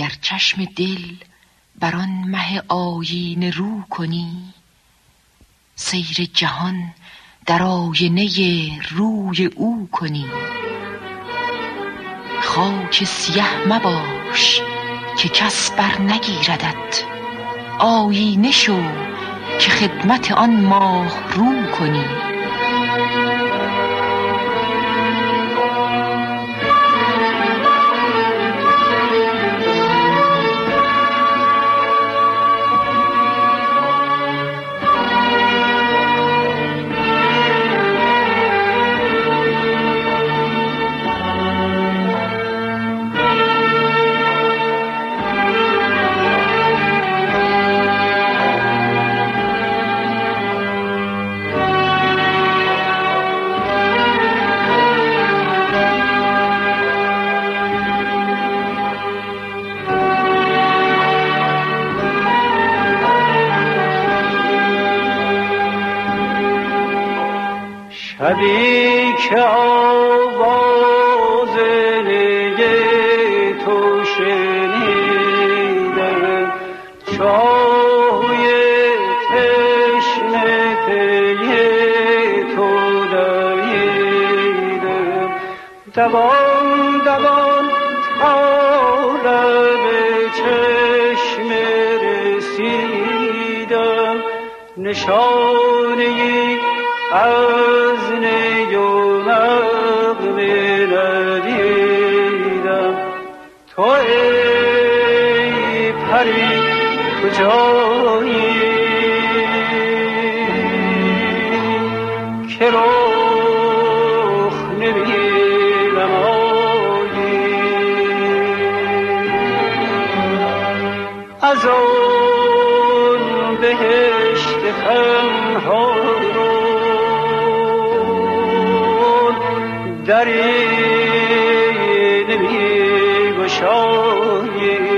گر چشم دل بر آن مه آیینه رو کنی، سیر جهان در آینه روی او کنی. خاک سیه مباش که کس بر نگیردت، آیینه شو که خدمت آن ماه رو کنی. شبی که آواز نی تو شنیدم، چای تشنه پی تو دویدم، دوان دوان تا لب چشم رسیدم، نشانه‌ای از نی و نغمه ندیدم. تو ای پری کجایی که رخ نمایی؟ از آن بهشت خمها دری نمی گشایی.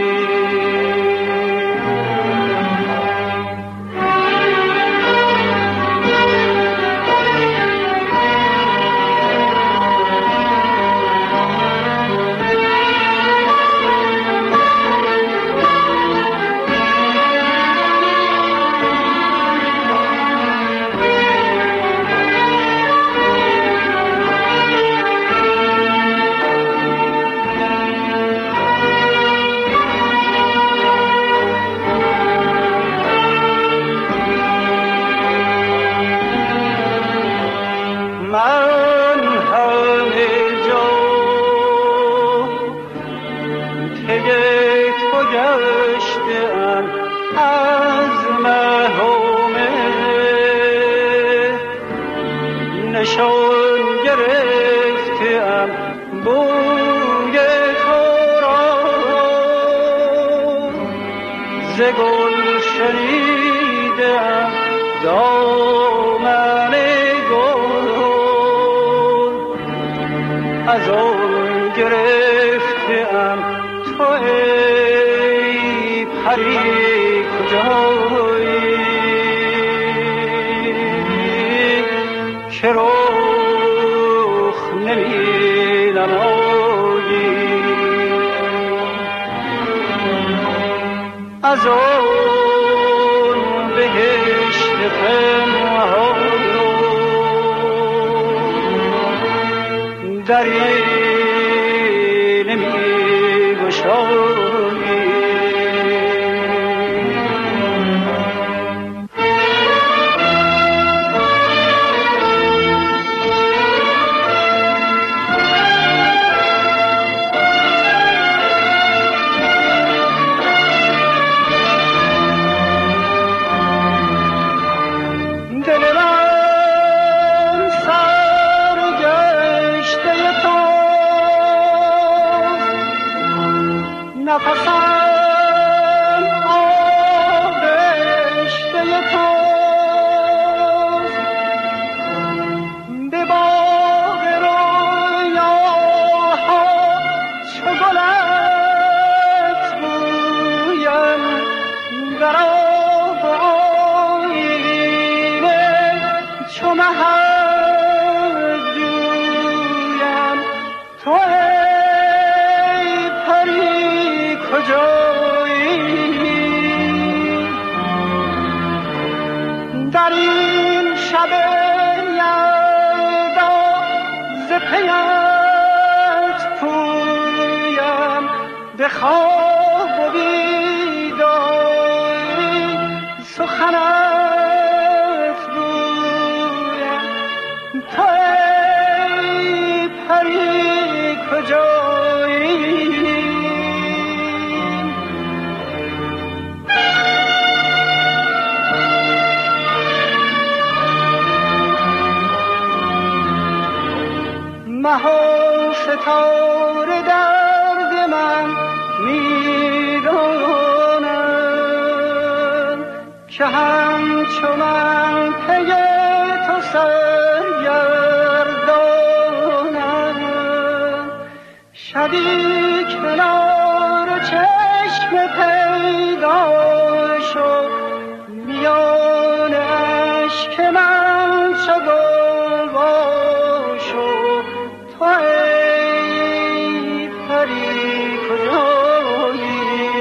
نشان گرفتم بوی تو را، ز گل شنیدم دامن گل، از آن گرفتم تو ای پری کجایی که رخ نمی نمایی؟ از آن بهشت پنهان دری نمی گشایی. نفسم آغشته توست، به باغ رویاها چو گلت بویم، در آب آیینه چو مهت جویم. تو ای پری کجا به خواب و بیداری سخنت گویم تو ای پری کجایی مها ستاره درد من میدانم که همچو من پی تو سرگردانم شبی کنار چشم پیدا شو میان اشک من چو گل باشو تو ای پری کجایی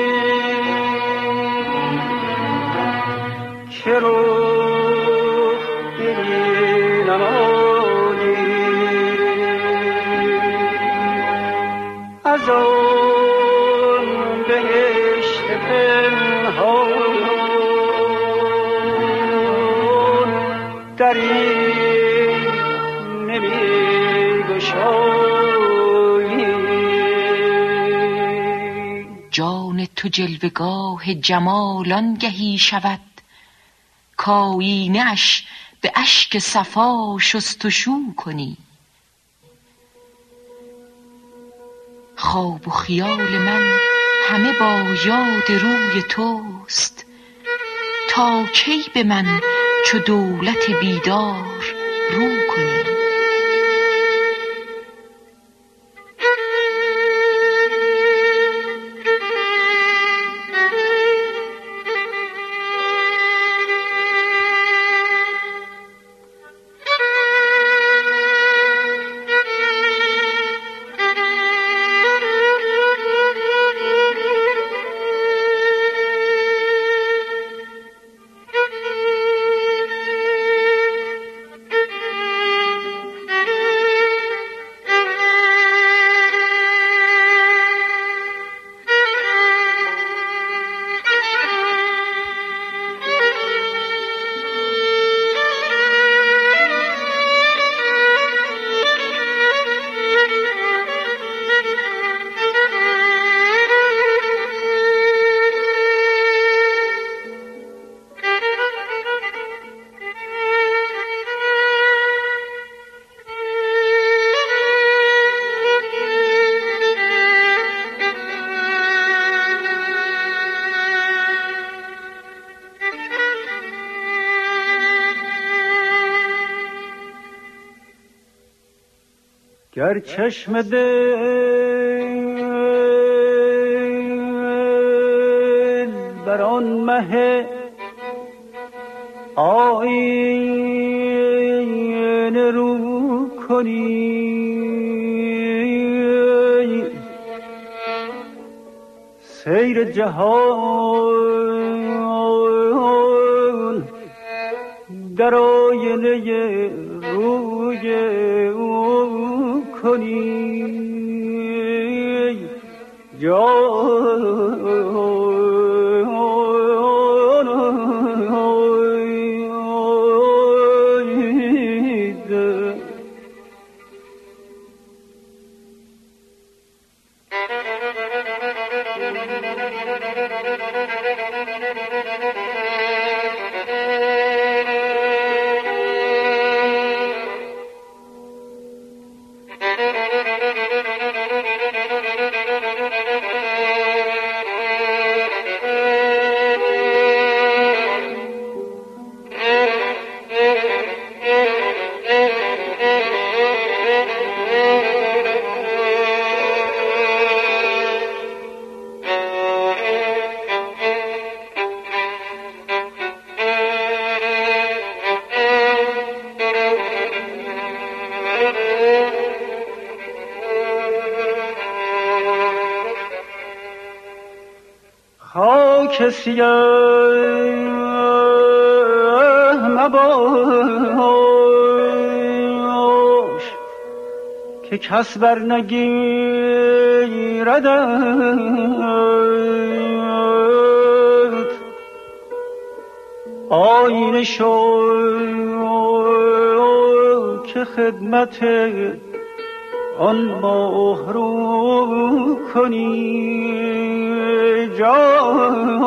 که رخ ببینم از آن بهشت پنهان دری نمی‌گشایی جان تو جلوگاه جمال آنگهی شود کآیینه اش به اشک صفا شستشو کنی خواب و خیال من همه با یاد روی توست تا کی به من چو دولت بیدار رو کنی گر چشم دل بر آن مه آیینه رو کنی سیر جهان در آینه روی او کنی خاک سیاه مباش که کس بر نگیردش آینه شو که خدمت آن ماه رو کنی جان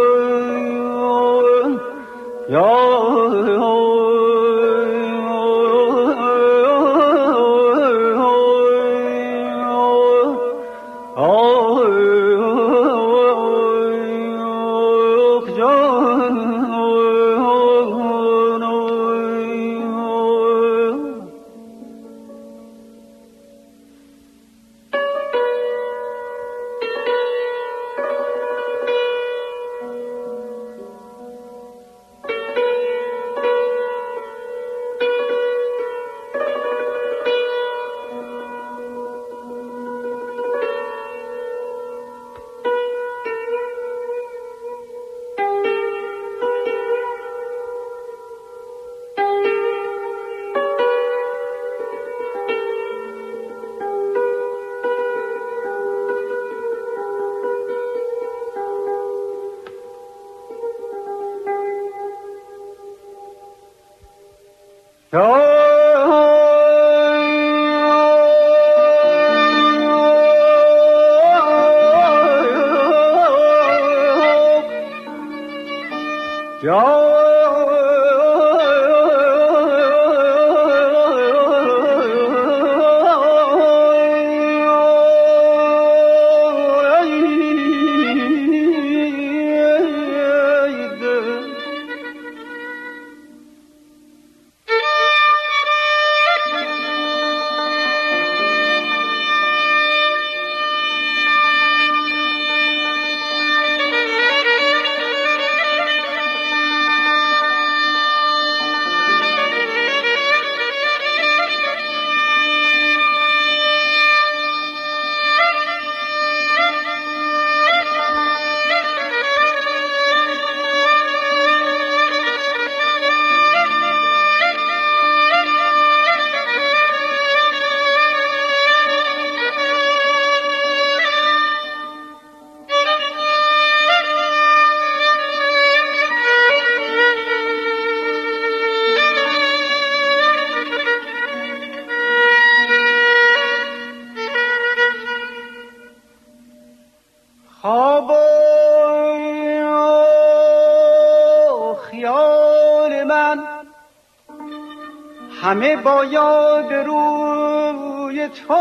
خواب و خیال من همه با یاد روی تو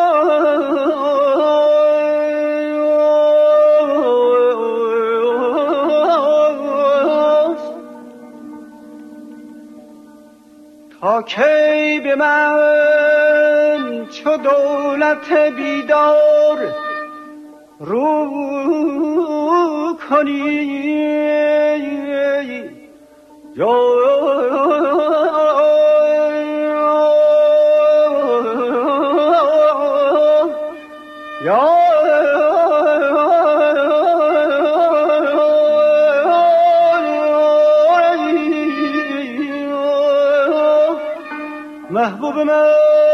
تا کی به من چو دولت بیدار رو کنی محبوب من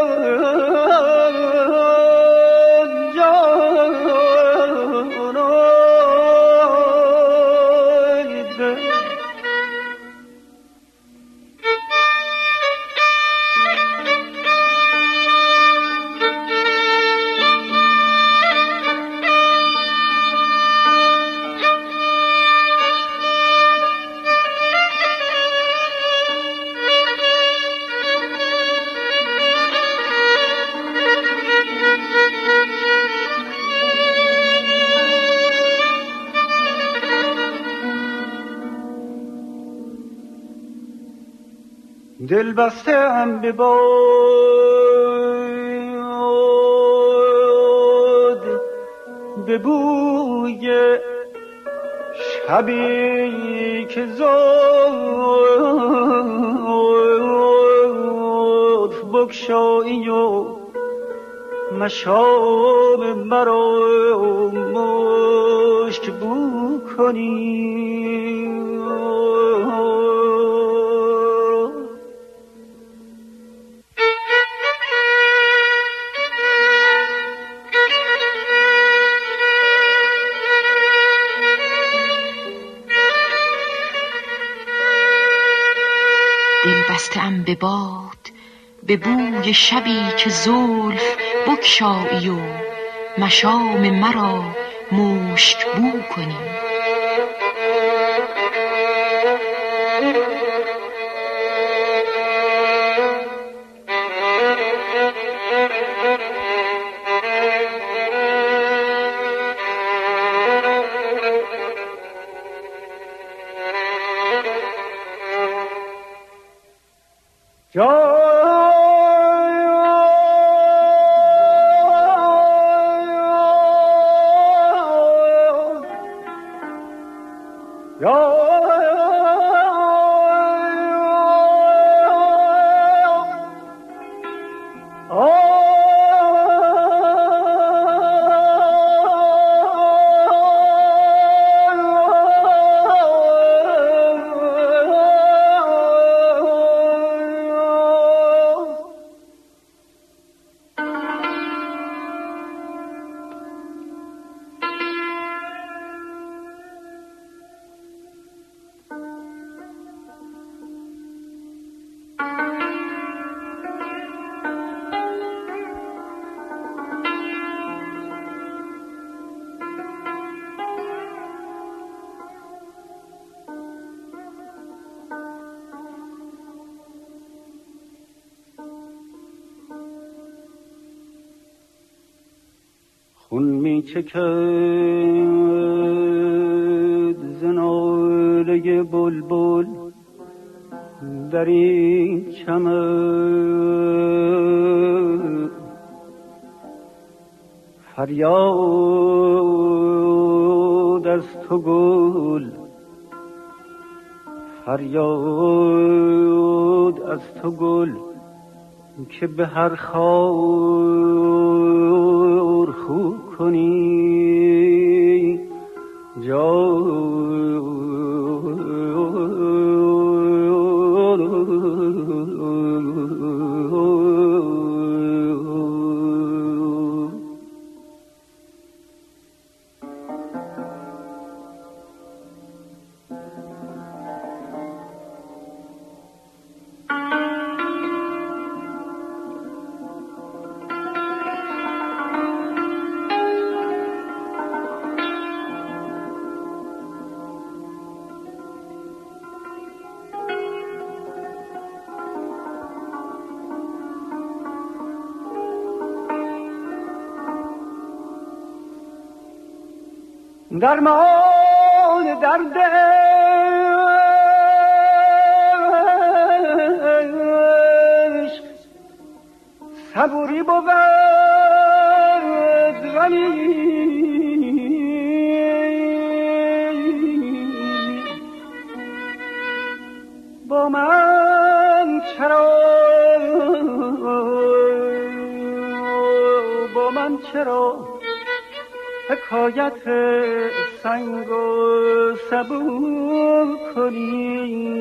دل بسته ام به باد به بوی شبی که زلف بگشایی و مشام مرا مشک بو کنی ام به باد، به بوی شبی که زلف بگشایی و مشام مرا مشک بو کنی. خون می چکد ز ناله بلبل در این چمن، فریاد از تو گل، فریاد از تو گل که به هر خار خو کنی درمان دردش صبوری بود غمی، با من چرا حکایت سنگ و سبو کنی؟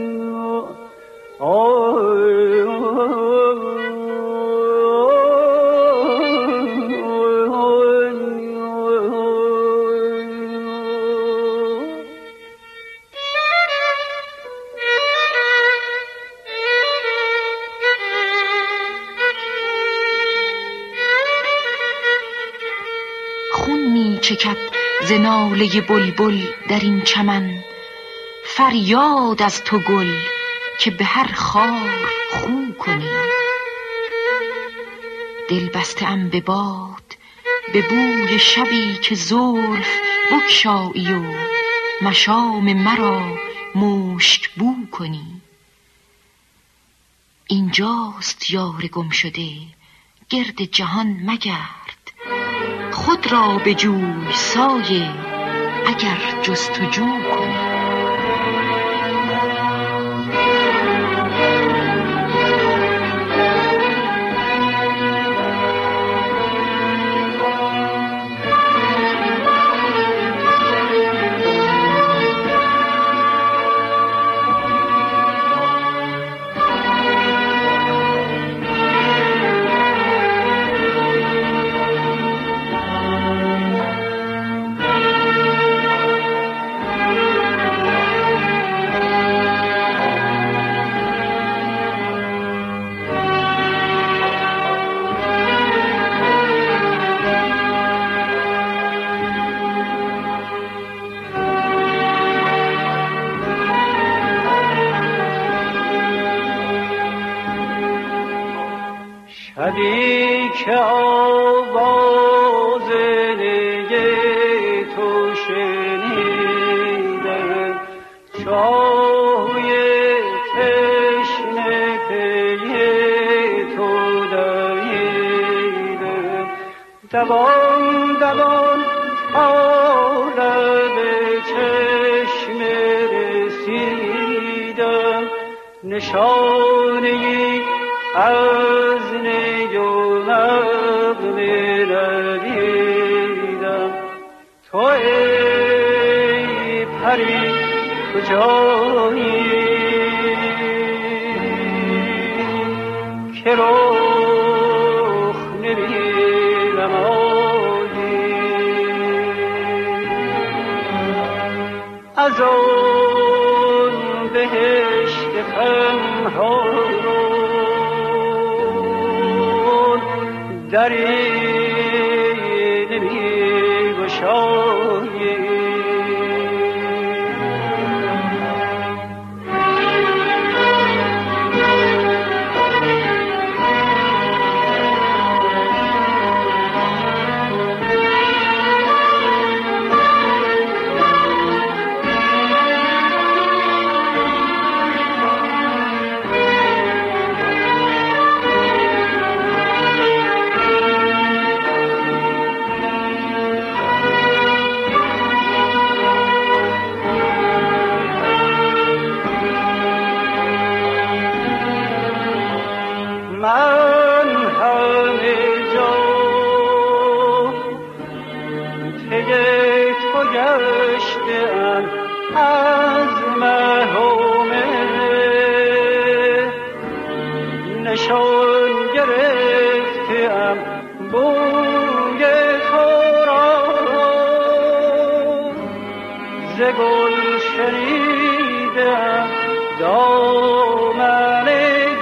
چکد ز ناله بلبل در این چمن، فریاد از تو گل که به هر خار خو کنی. دل بسته ام به باد، به بوی شبی که زلف بگشایی و مشام مرا مشک بو کنی. اینجاست یار گم شده، گرد جهان مگرد، خود را بجوی سایه اگر جستجو کنی. که آواز نی تو شنیدم، چاهوی تشنه پی تو دویدم، دوان دوان تا لب چشمه رسیدم، نشانه‌ای از نی و نغمه ندیدم. تو ای پری کجایی که رخ نمی‌نمایی؟ از آن بهشت پنهان دری نمی‌گشایی. من همه جا پی تو گشتم، از مه و مه نشان گرفتم بوی تو را، ز گل شنیدم دامن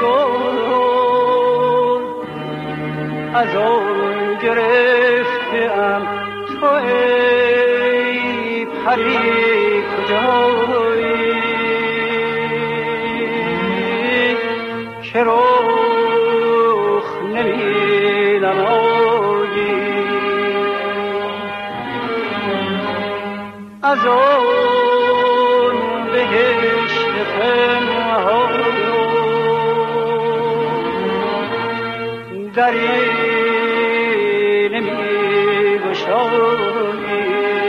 از آن گرفتم. تو ای پری کجایی که رخ نمی‌نمایی؟ از آن بهشت پنهان دری نمی‌گشایی.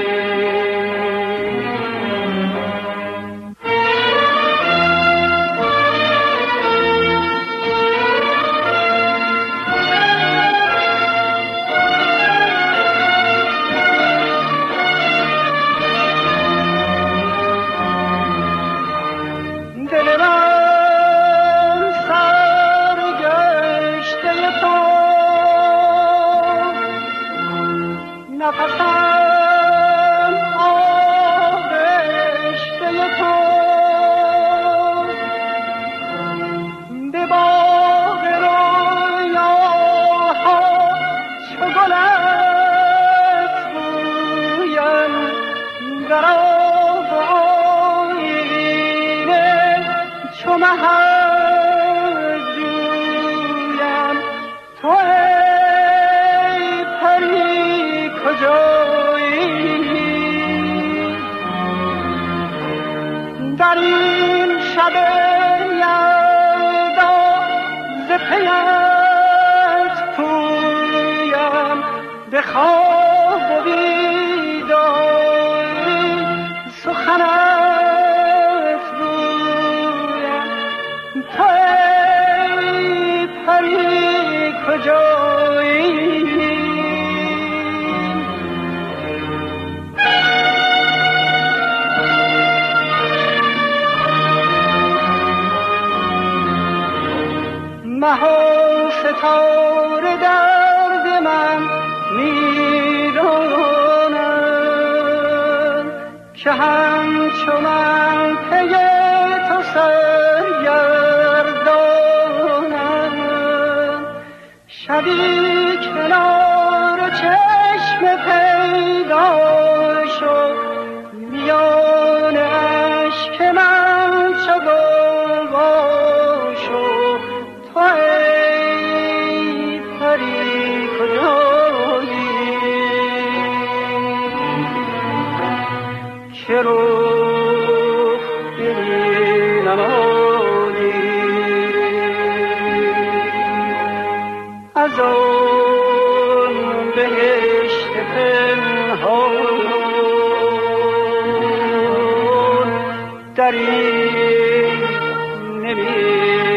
دل من سرگشته تو، نفسم آغشته تو، به باغ رویاها چو گلت بویم، در آب آیینه چو مهت جویم. تو ای پری کجایی در این شب یلدا، ز پیت پویم، به خواب و بیداری سخنت گویم. تو ای پری کجایی مه و ستاره درد من میدانند که همچو من پی تو سرگردانند. شبی کنار چشم پیدا شد، میان اشک من چو گلوا شد. تو ای پری رخ نمایی از آن بهشت پنهان دری نمی